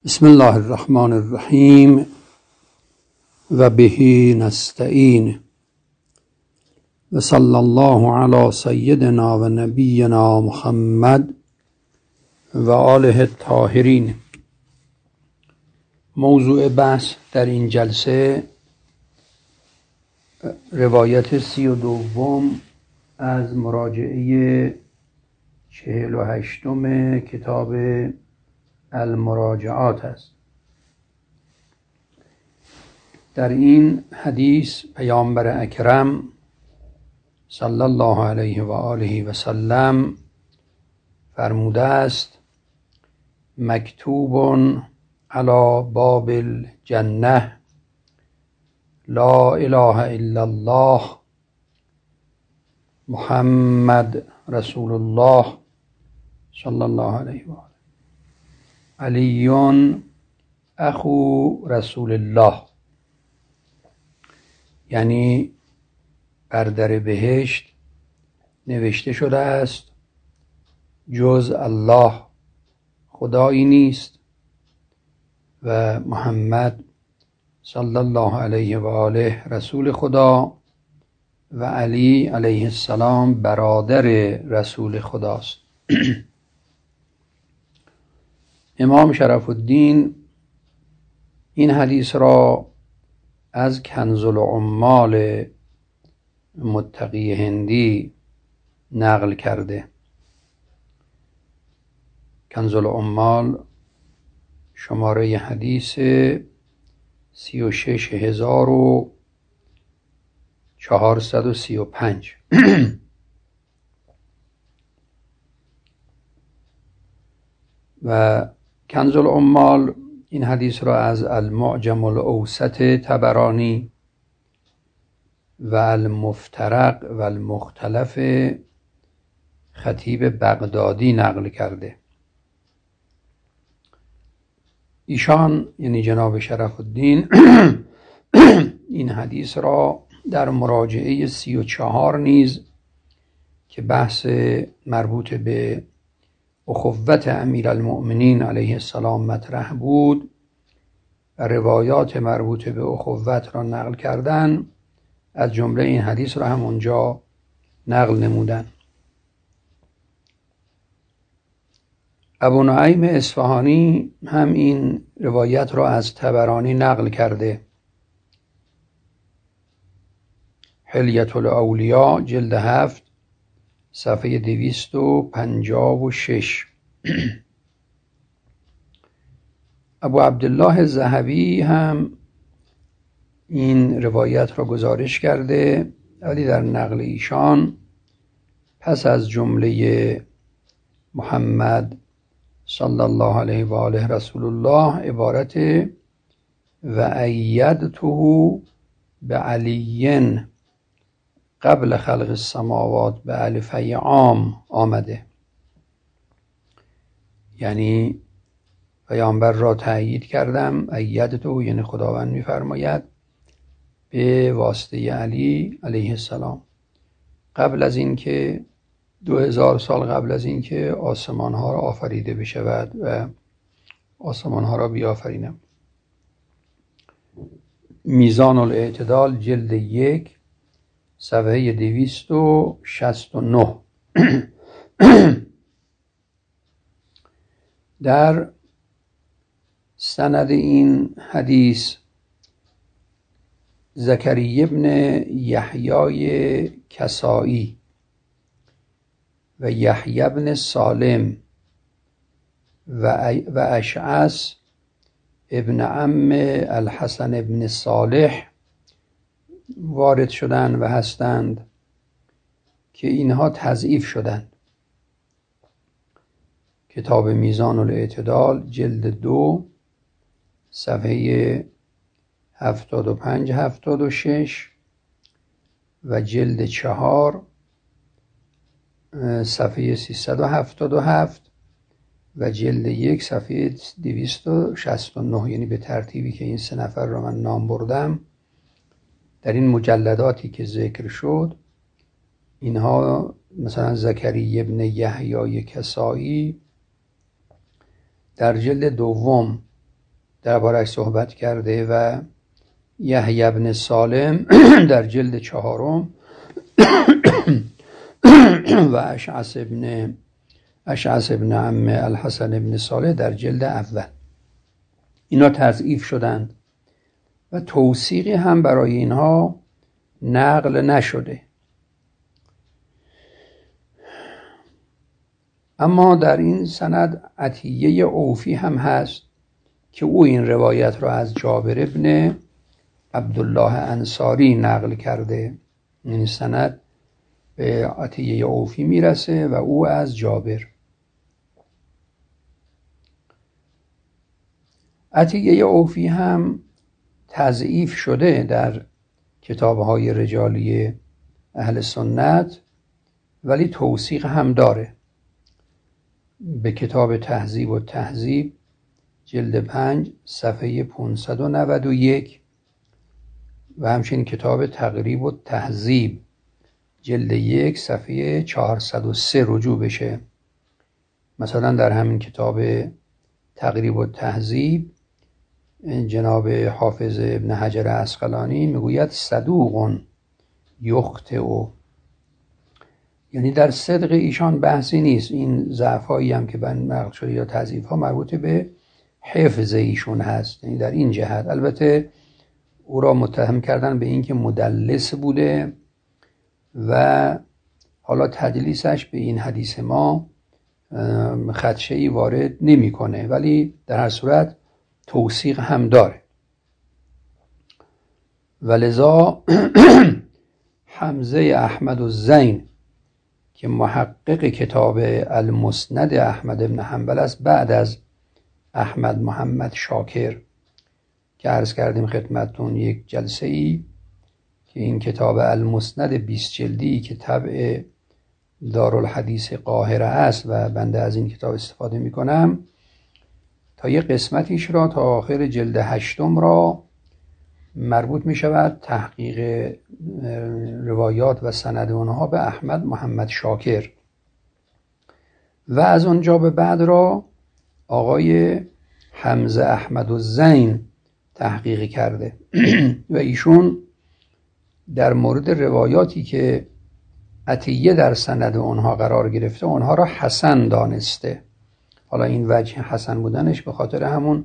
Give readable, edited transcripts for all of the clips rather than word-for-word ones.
بسم الله الرحمن الرحیم و به نستعین و صلی الله علی سیدنا و نبینا محمد و آله الطاهرین. موضوع بحث در این جلسه روایت 32 از مراجعه 48 کتاب المراجعات است. در این حدیث پیامبر اکرم صلی الله علیه و آله و سلم فرموده است: مکتوب علی باب الجنه لا اله الا الله محمد رسول الله صلی الله علیه و آله علی اخو رسول الله. یعنی بر در بهشت نوشته شده است جز الله خدایی نیست و محمد صلی الله علیه و آله رسول خدا و علی علیه السلام برادر رسول خداست. امام شرف الدین این حدیث را از کنز العمال متقی هندی نقل کرده. کنز العمال شماره حدیث 36435 و کنز العمال این حدیث را از المعجم الاوسط طبرانی و المفترق و المختلف خطیب بغدادی نقل کرده. ایشان یعنی جناب شرف الدین این حدیث را در مراجعه 34 نیز که بحث مربوط به اخوت امیرالمؤمنین علیه السلام مطرح بود و روایات مربوط به اخوت را نقل کردن، از جمله این حدیث را هم اونجا نقل نمودن. ابو نعیم اصفهانی هم این روایت را از طبرانی نقل کرده. حلیة الاولیاء جلد 7 صفحه 256. ابو عبدالله الذهبی هم این روایت را گزارش کرده، ولی در نقل ایشان پس از جمله محمد صلی الله علیه و آله رسول الله عبارت و ایدته بعلی قبل خلق السماوات به الفی عام آمده. یعنی پیامبر را تأیید کردم، ایدته یعنی خداوند می‌فرماید به واسطه علی علیه السلام قبل از اینکه 2000 سال قبل از اینکه آسمان ها را آفریده بشود و آسمان ها را بیافرینم. میزان الاعتدال جلد 1 صفحه 269. در سند این حدیث زکریا ابن یحیی کسایی و یحیی ابن سالم و اشعث ابن عم الحسن ابن صالح وارد شدند و هستند که اینها تضعیف شدند. کتاب میزان الاعتدال جلد 2 صفحه 75-76 و جلد 4 صفحه 377 و جلد 1 صفحه 269. یعنی به ترتیبی که این 3 نفر را من نام بردم در این مجلداتی که ذکر شد، اینها مثلا زکریا ابن یحیی کسایی در جلد دوم درباره‌اش صحبت کرده و یحیی بن سالم در جلد 4 و اشعث ابن عم الحسن ابن صالح در جلد اول. اینا تضعیف شدند و توثیقی هم برای اینها نقل نشده. اما در این سند عطیه اوفی هم هست که او این روایت را از جابر ابن عبدالله انصاری نقل کرده. این سند به عطیه اوفی میرسه و او از جابر. عطیه اوفی هم تضعیف شده در کتاب‌های رجالی اهل سنت، ولی توثیق هم داره. به کتاب تهذیب و تهذیب جلد 5 صفحه 591 و همچنین کتاب تقریب و تهذیب جلد 1 صفحه 403 رجوع بشه. مثلا در همین کتاب تقریب و تهذیب جناب حافظ ابن حجر عسقلانی میگوید صدوق یخطئ، یعنی در صدق ایشان بحثی نیست. این ضعفایی هم که نقل شده یا تضعیف ها مربوط به حفظ ایشون هست، یعنی در این جهت. البته او را متهم کردن به اینکه مدلس بوده و حالا تدلیسش به این حدیث ما خدشه‌ای وارد نمی‌کنه، ولی در هر صورت توثیق هم داره. ولذا حمزه احمد الزین که محقق کتاب المسند احمد بن حنبل است، بعد از احمد محمد شاکر که عرض کردیم خدمتتون یک جلسه ای که این کتاب المسند 20 جلدی که طبع دارالحدیث قاهره است و بنده از این کتاب استفاده می کنم، تا یک قسمتیش را تا آخر جلد 8 را مربوط می شود تحقیق روایات و سند اونها به احمد محمد شاکر و از اونجا به بعد را آقای حمزه احمد الزین تحقیق کرده و ایشون در مورد روایاتی که عطیه در سند اونها قرار گرفته اونها را حسن دانسته. حالا این وجه حسن بودنش به خاطر همون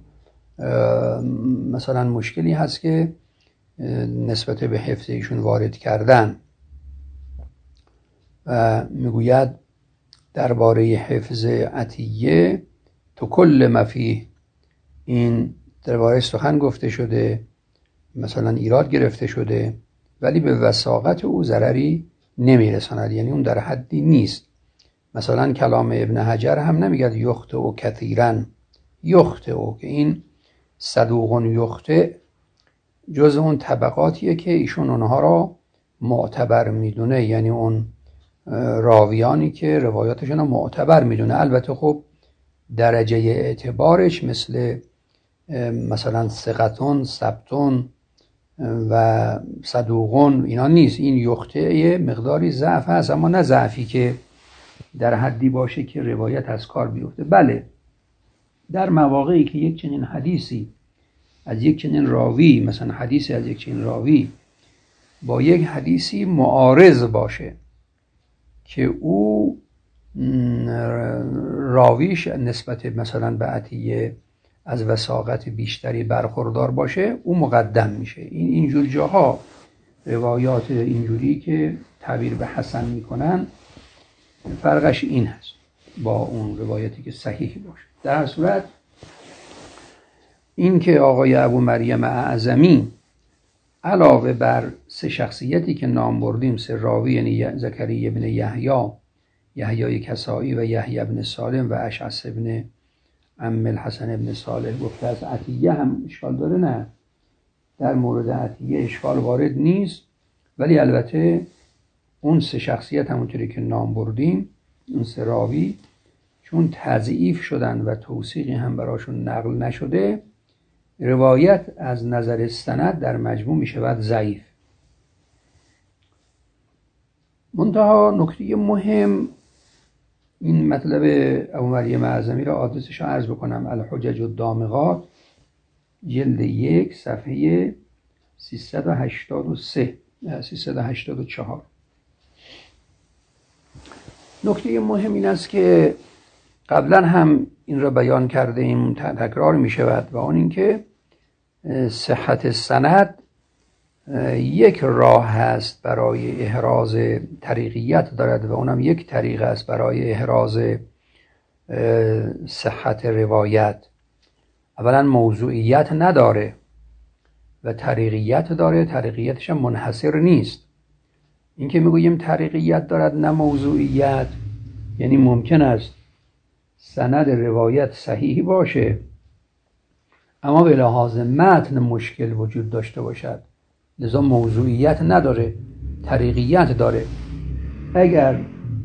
مثلا مشکلی هست که نسبت به حفظ ایشون وارد کردن و میگوید درباره حفظ عطیه تو کل مفیه، این درباره سخن گفته شده، مثلا ایراد گرفته شده، ولی به وثاقت او ضرری نمیرساند، یعنی اون در حدی نیست. مثلا کلام ابن حجر هم نمیگه یخطئ کثیرا، یخطئ که این صدوق یخطئ جز اون طبقاتیه که ایشون اونها را معتبر میدونه، یعنی اون راویانی که روایاتشون رو معتبر میدونه. البته خب درجه اعتبارش مثلا ثقتون، ثبتون و صدوقون اینا نیست. این یخطئ مقداری ضعف هست، اما نه ضعفی که در حدی باشه که روایت از کار بیفته. بله، در مواقعی که یک چنین حدیثی از یک چنین راوی، مثلا حدیثی از یک چنین راوی با یک حدیثی معارض باشه که او راویش نسبت مثلا به عطیه از وثاقت بیشتری برخوردار باشه، او مقدم میشه. اینجور جاها روایات اینجوری که تعبیر به حسن میکنن فرقش این هست با اون روایتی که صحیح باشه. در هر صورت این که آقای ابو مریم اعظمی علاوه بر 3 شخصیتی که نام بردیم، 3 راوی، یعنی زکریا بن یحیی کسائی و یحیی بن سالم و اشعث بن عم الحسن بن صالح گفته از عطیه هم اشکال داره؟ نه، در مورد عطیه اشکال وارد نیست، ولی البته اون 3 شخصیت همونطوری که نام بردیم، اون 3 راوی چون تضعیف شدن و توثیقی هم براشون نقل نشده، روایت از نظر سند در مجموع می شود ضعیف. منتها نکته مهم، این مطلب ابو مریم اعظمی را آدرسش رو عرض بکنم، الحجج الدامغات جلد 1 صفحه 384. نکته مهم این است که قبلا هم این را بیان کرده ایم، تکرار می شود، و اون این که صحت سند یک راه هست برای احراز طریقیت دارد و اونم یک طریق است برای احراز صحت روایت. اولا موضوعیت نداره و طریقیت داره، طریقیتش هم منحصر نیست. این که میگوییم طریقیت دارد نه موضوعیت، یعنی ممکن است سند روایت صحیح باشه اما به لحاظ متن مشکل وجود داشته باشد، لذا موضوعیت نداره، طریقیت داره. اگر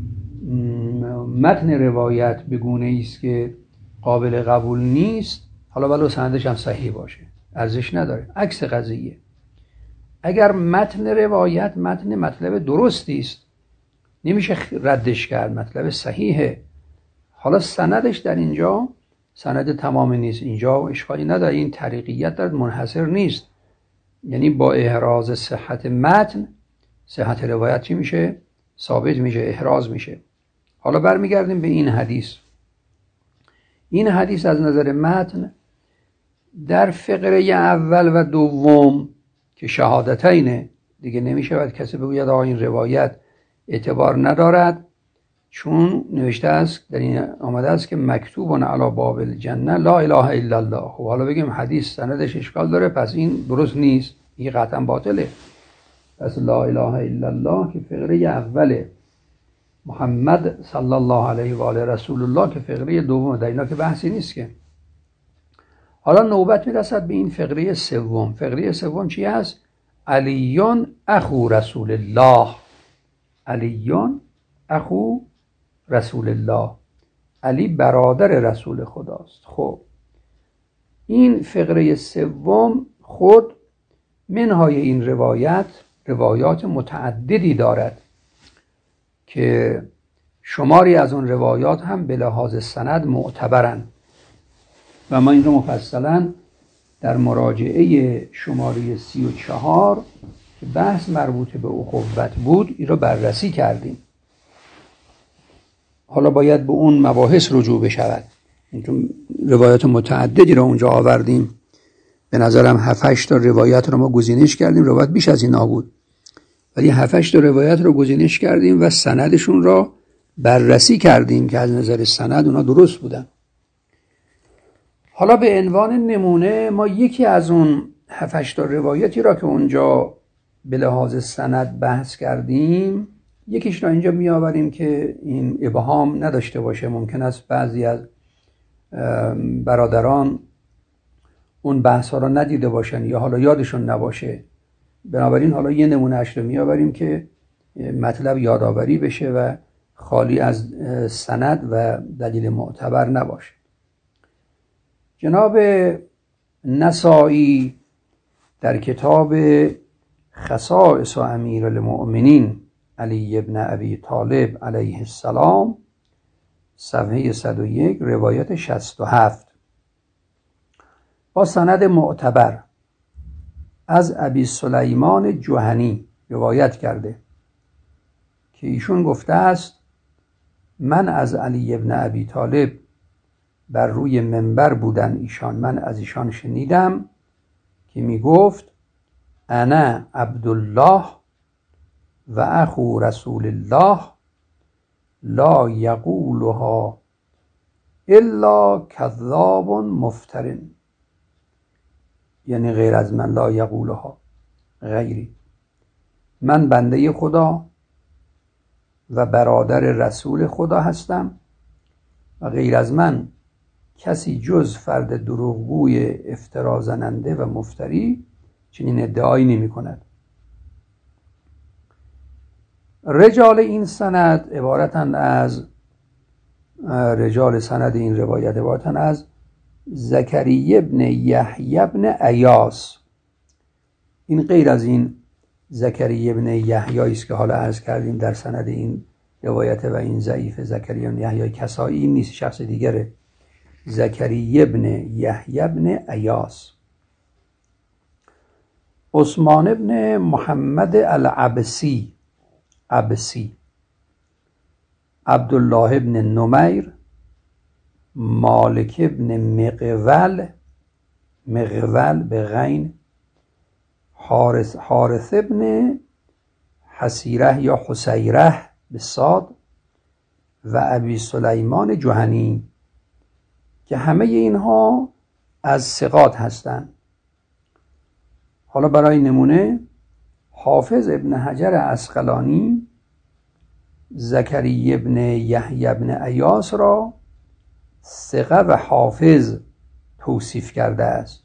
متن روایت به گونه‌ای است که قابل قبول نیست، حالا ولو سندش هم صحیح باشه، ارزش نداره. عکس قضیه اگر متن روایت مطلب درستی است، نمیشه ردش کرد، مطلب صحیحه، حالا سندش در اینجا سند تمام نیست، اینجا اشکالی نداره، این طریقیت دارد، منحصر نیست. یعنی با احراز صحت متن صحت روایت چی میشه؟ ثابت میشه، احراز میشه. حالا برمیگردیم به این حدیث. این حدیث از نظر متن در فقره اول و دوم که شهادتینه، دیگه نمیشه کسی بگوید آقا این روایت اعتبار ندارد، چون نوشته است، در این آمده است که مکتوب علی باب الجنه لا اله الا الله. خب حالا بگیم حدیث سندش اشکال داره، پس این درست نیست، این قطعا باطله. پس لا اله الا الله که فقره اوله، محمد صلی الله علیه و آله رسول الله که فقره دوم، در اینا که بحثی نیست که. حالا نوبت میرسد به این فقره سوم. فقره سوم چی است؟ علیون اخو رسول الله. علیون اخو رسول الله، علی برادر رسول خداست. خب این فقره سوم خود منهای این روایات متعددی دارد که شماری از اون روایات هم به لحاظ سند معتبرند و ما این رو مفصلا در مراجعه شماره 34 که بحث مربوط به اخوت بود این رو بررسی کردیم. حالا باید به اون مباحث رجوع بشود. این روایات متعددی رو اونجا آوردیم، به نظرم 7-8 تا روایت رو ما گزینش کردیم، روایت بیش از این بود، ولی 7-8 تا روایت رو گزینش کردیم و سندشون را بررسی کردیم که از نظر سند اونا درست بودن. حالا به عنوان نمونه ما یکی از اون 7-8 تا روایتی را که اونجا به لحاظ سند بحث کردیم، یکیش را اینجا می آوریم که این ابهام نداشته باشه. ممکن است بعضی از برادران اون بحث ها را ندیده باشن یا حالا یادشون نباشه، بنابراین حالا یه نمونه اش رو می آوریم که مطلب یادآوری بشه و خالی از سند و دلیل معتبر نباشه. جناب نسائی در کتاب خصائص امیرالمؤمنین علی ابن ابی طالب علیه السلام صفحه 101 روایت 67 با سند معتبر از ابی سلیمان جهنی روایت کرده که ایشون گفته است من از علی ابن ابی طالب بر روی منبر بودن ایشان، من از ایشان شنیدم که می گفت انا عبدالله و اخو رسول الله لا یقولها الا کذاب مفترن، یعنی غیر از من، لا یقولها غیری، من بنده خدا و برادر رسول خدا هستم و غیر از من کسی جز فرد دروغگوی افترا زننده و مفتری چنین ادعایی نمی کند. رجال این سند عبارتند از رجال سند این روایت عبارتند از زکریا ابن یحیی ابن ایاس. این غیر از این زکریا ابن یحیی است که حالا عرض کردیم در سند این روایت و این ضعیف. زکریا ابن یحیی کسایی نیست، شخص دیگره، زکریا ابن یحیی ابن ایاس. عثمان ابن محمد العبسی، عبدالله ابن نمیر، مالک ابن مغول به غین، حارث ابن حسیره یا حسیره به صاد و ابی سلیمان جهنی که همه اینها از ثقات هستند. حالا برای نمونه حافظ ابن حجر عسقلانی زکریا ابن یحیی ابن ایاس را ثقه و حافظ توصیف کرده است.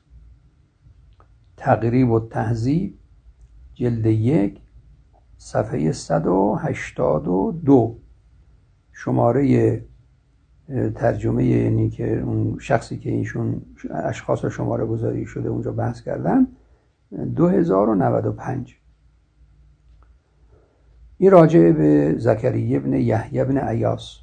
تقریب التهذیب جلد 1 صفحه 182 شماره ترجمه، یعنی که اون شخصی که ایشون اشخاص رو شماره گذاری شده اونجا بحث کردن، 2095. این راجع به زکریا ابن یحیی ابن ایاس.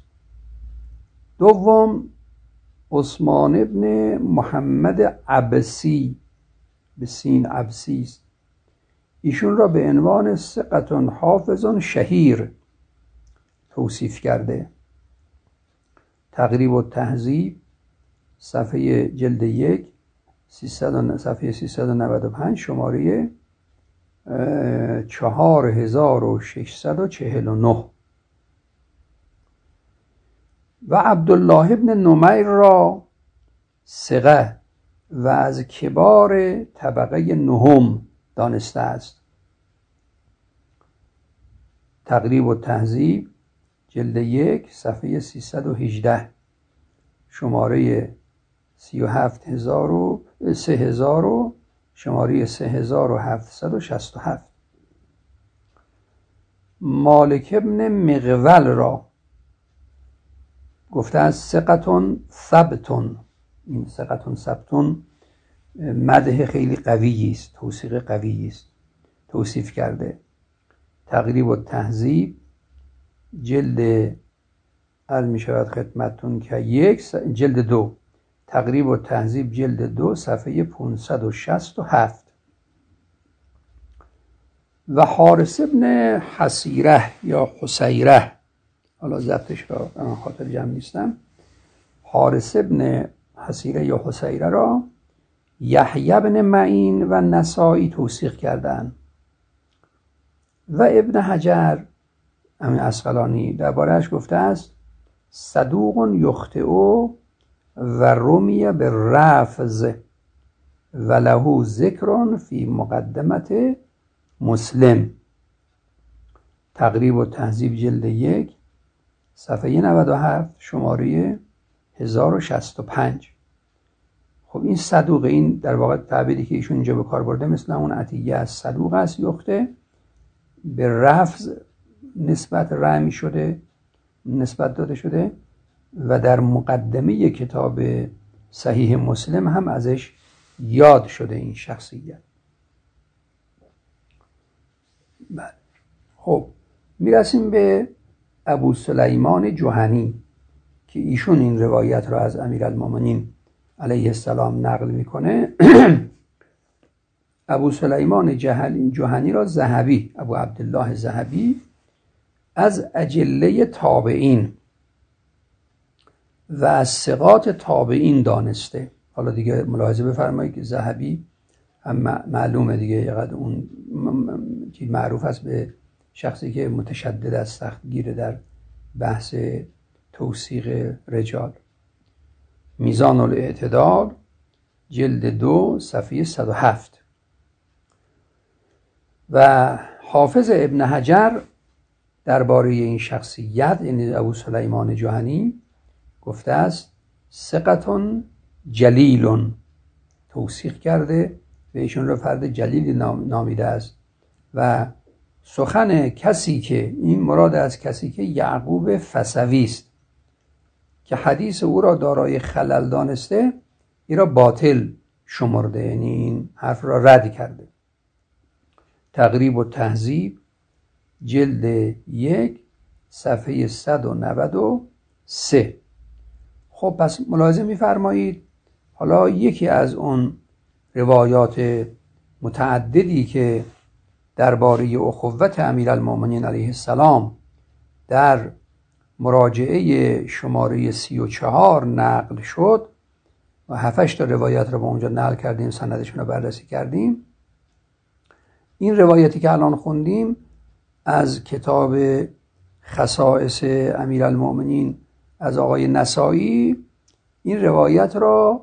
دوم عثمان ابن محمد عبسی به سین عبسی است. ایشون را به عنوان ثقة حافظ شهیر توصیف کرده. تقریب التهذیب صفحه جلد 1 صفحه 395 شماره 4649. و عبدالله ابن نمیر را ثقه و از کبار طبقه نهم دانسته است. تقریب التهذیب جلد 1 صفحه 318 شماره 3000 شماره 3767. مالک ابن مغول را گفته از ثقة ثبت. این ثقة ثبت مدح خیلی قوی است، توصیف قوی است، توصیف کرده. تقریب التهذیب جلد عرض می شود خدمتتون که جلد 2 تقریب التهذیب جلد 2 صفحه 567. و حارث ابن حسیره یا حسیره، حالا ضبطش را به من خاطر جمع نیستم، حارث ابن حسیره یا حسیره را یحیی ابن معین و نسائی توثیق کردند. و ابن حجر امین عسقلانی درباره‌اش گفته است صدوق یخطئ و رمی بالرفض و له ذکر فی مقدمه مسلم. تقریب التهذیب جلد 1 صفحه 97 شماره 1065. خب این صدوق، این در واقع تعبیری که ایشون اینجا به کار برده مثل اون عطیه از صدوق است، یخته به رفض نسبت رمی شده، نسبت داده شده و در مقدمه کتاب صحیح مسلم هم ازش یاد شده این شخصیت. بله. خب میرسیم به ابو سلیمان جهنی که ایشون این روایت را از امیرالمومنین علیه السلام نقل میکنه. ابو سلیمان جهنی را ذهبی، ابو عبدالله ذهبی، از اجله تابعین و از ثقات تابعین دانسته. حالا دیگه ملاحظه بفرمایید که ذهبی هم معلومه دیگه، یقدر اون معروف است به شخصی که متشدد است، سختگیر در بحث توثیق رجال. میزان الاعتدال جلد 2 صفحه 107. و حافظ ابن حجر درباره این شخصیت، یعنی ابو سلیمان جهنی، گفته است ثقة جلیل، توثیق کرده و ایشون را فرد جلیل نامیده است. و سخن کسی که، این مراد از کسی که یعقوب فسوی است که حدیث او را دارای خلل دانسته، این را باطل شمرده، یعنی این حرف را رد کرده. تقریب التهذیب جلد 1 صفحه 193. خب پس ملاحظه می‌فرمایید حالا یکی از اون روایات متعددی که درباره اخوت امیرالمؤمنین علیه السلام در مراجعه شماره 34 نقل شد و 7-8 تا روایت رو با اونجا نقل کردیم، سندشون رو بررسی کردیم. این روایتی که الان خوندیم از کتاب خصائص امیرالمؤمنین از آقای نسائی، این روایت را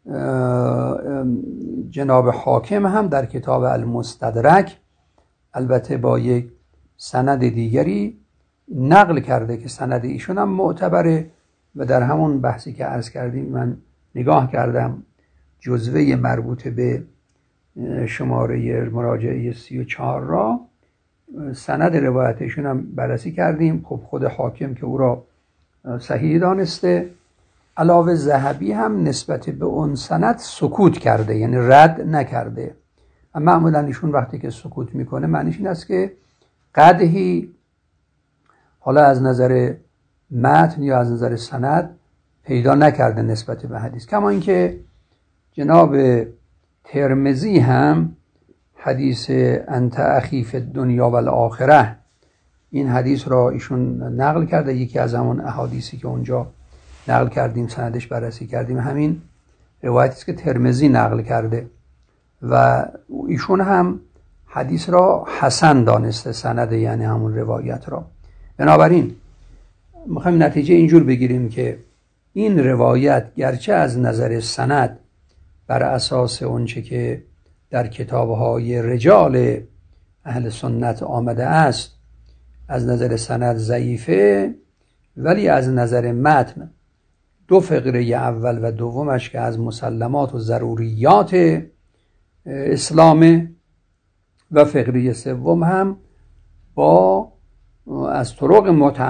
جناب حاکم هم در کتاب المستدرک البته با یک سند دیگری نقل کرده که سند ایشون هم معتبره و در همون بحثی که عرض کردیم من نگاه کردم جزوه مربوط به شماره مراجعه 34 را، سند روایتشون هم بررسی کردیم. خب خود حاکم که او را صحیح دانسته، علاوه ذهبی هم نسبت به اون سند سکوت کرده، یعنی رد نکرده. اما معمولا ایشون وقتی که سکوت میکنه معنیش این است که قدحی حالا از نظر متن یا از نظر سند پیدا نکرده نسبت به حدیث. کما اینکه جناب ترمذی هم حدیث انت اخی فی الدنیا و الاخره، این حدیث را ایشون نقل کرده، یکی از همون احادیثی که اونجا نقل کردیم سندش بررسی کردیم، همین روایتی است که ترمذی نقل کرده و ایشون هم حدیث را حسن دانسته، سند یعنی همون روایت را. بنابراین میخوایم نتیجه اینجور بگیریم که این روایت گرچه از نظر سند بر اساس اونچه که در کتابهای رجال اهل سنت آمده است از نظر سند ضعیفه، ولی از نظر متن 2 فقره اول و دومش که از مسلمات و ضروریات اسلام و فقره سوم هم با از طرق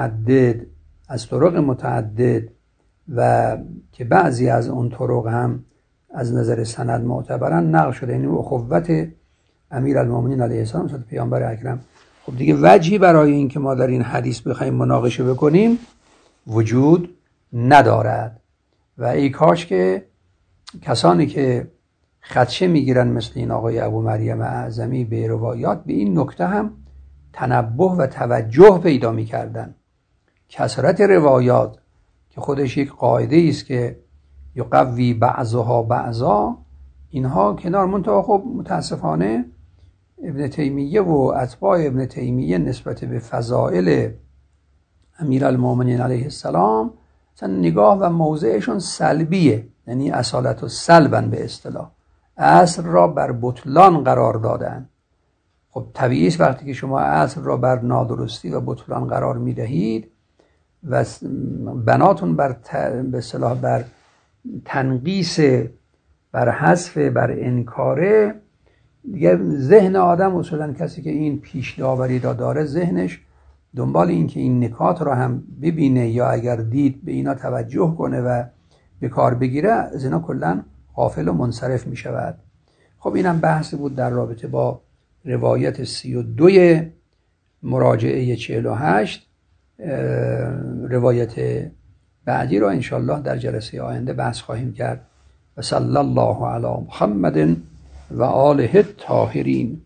متعدد و که بعضی از اون طرق هم از نظر سند معتبرن نقل شده، یعنی اخوت امیرالمؤمنین علیه السلام صلی پیامبر اکرم. خب دیگه وجهی برای این که ما در این حدیث بخوایم مناقشه بکنیم وجود ندارد و ای کاش که کسانی که خدشه میگیرن مثل این آقای ابو مریم اعظمی به روایات به این نکته هم تنبه و توجه پیدا میکردن. کثرت روایات که خودش یک قاعده است که یقوی بعضها بعضا، اینها کنار منتها خب متاسفانه ابن تیمیه و اتباع ابن تیمیه نسبت به فضائل امیرالمؤمنین علیه السلام مثلا نگاه و موضعشون سلبیه، یعنی اصالت و سلبن به اصطلاح، اصل را بر بطلان قرار دادن. خب طبیعی است وقتی که شما اصل را بر نادرستی و بطلان قرار میدهید و بناتون بر به اصطلاح بر تنقیس، بر حذف، بر انکاره، دیگه ذهن آدم اصولا کسی که این پیش داوری را داره ذهنش دنبال این که این نکات را هم ببینه یا اگر دید به اینا توجه کنه و به کار بگیره، از اینا کلا غافل و منصرف می شود. خب اینم بحث بود در رابطه با روایت 32 مراجعه 48. روایت بعدی را انشاءالله در جلسه آینده بحث خواهیم کرد. و صلی الله علی محمد و آله الطاهرین.